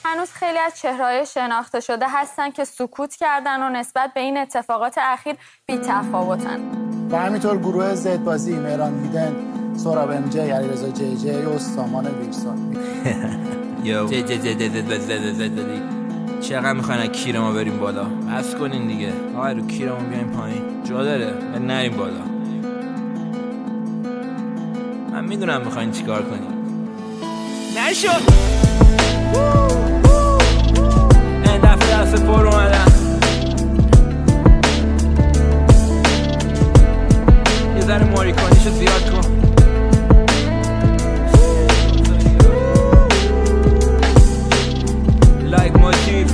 هنوز خیلی از چهره‌های شناخته شده هستن که سکوت کردن و نسبت به این اتفاقات اخیر بی‌تفاوتن. و همینطور گروه زد بازی، مهران هیدن، سهراب ام جی، علیرضا جی جی و سامان ویلسون. یو زد چقدر میخواین کیر ما بریم بالا؟ بس کنین دیگه. آقا رو کیرمون بیایم پایین. جا داره نریم بالا. من میدونم میخواین چیکار کنیم. نشد. این دفعه پر اومدن. یه ذره ماری کنیشو زیاد کن. لایک موتیو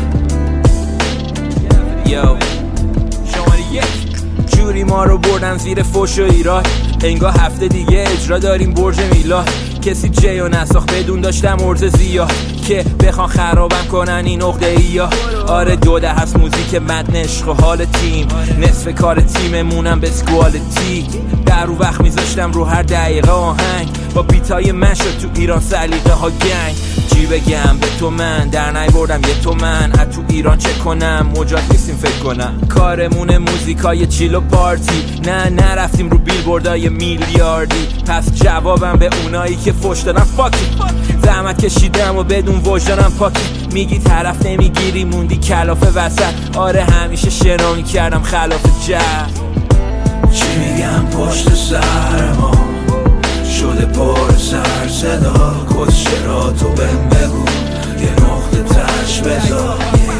یو شماره 1 جوری ما رو بردن زیر فوش و ایراد. انگار هفته دیگه اجرا داریم برج میلاد. کسی جیو نساخت بدون داشتم ارز زیاد که بخوان خرابم کنن این عقده ایا. آره 2 هست موزیک متن عشق و حال تیم. نصف کار تیممونم به اسکوالتی. در رو وقت میذاشتم رو هر دقیقه آهنگ. با بیتای من شد تو ایران سلیقه ها گنگ. چی بگم به تو من در نیاوردم یه تومن. از تو ایران چه کنم مجاز نیستیم فکر کنم. کارمون موزیکای چیل و پارتی. نه نرفتیم رو بیلبوردای میلیاردی. پس جوابم به اونایی که فوش دادن فاکی. زحمت کشیدم و بدون وجدانم پاکی. میگی طرف نمیگیری موندی کلافه وسط. آره همیشه شنا میکردم خلاف جهل. چی میگم پشت سر ما شده پر سر صدا. کسچراتو بهم بگو یه نقطه تش بذار.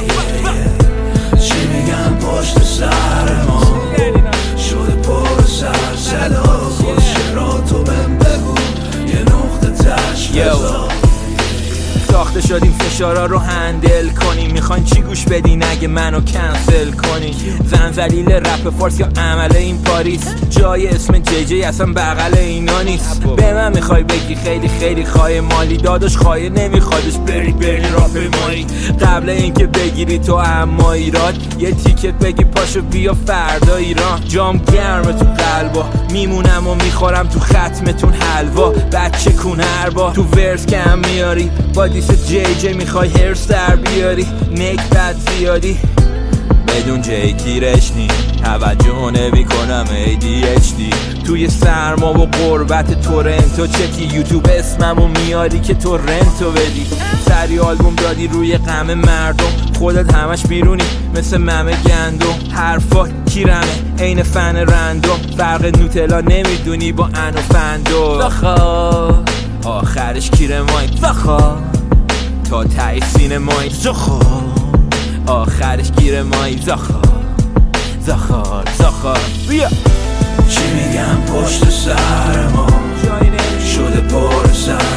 چی میگم پشت سر ما شده پر سر صدا. کسچراتو بهم بگو یه نقطه تش بذار. ساخته شدیم فشارا رو هندل کنیم. میخواین چی گوش بدین اگه منو کنسل کنین؟ زنزلیل رپ فارس یا عمله این پاریس. جای اسم جی جی اصلا بغل اینا نیست. به من میخوای بگی خیلی خیلی خواهی مالی. داداش خواهی نمیخوادش بری راپ مایی. قبل اینکه بگیری تو اما ایراد یه تیکت بگی پاشو بیا فردا ایران. جام گرم تو قلبا میمونم و میخورم تو ختمتون حلوا. بچه کونر با تو ورس کم میاری. با دیس جی جی میخوای هرس در بیاری. نیک بد زیادی بدون جی تیرش نی. توجه نمی کنم ADHD. توی سرما و قربت تورنتو چکی یوتیوب اسممو میاری که تو رنتو بدی. سری آلبوم دادی روی غم مردم. خودت همش بیرونی مثل ممه گندم. حرفا کیرمه عین فن رندوم. فرق نوتلا نمیدونی با ان و فندو. زخا آخرش کیره مای زخا تا تای سینمای زخا. آخرش گیر مای زخار بیا. چی میگم پشت سر ما شده پر سر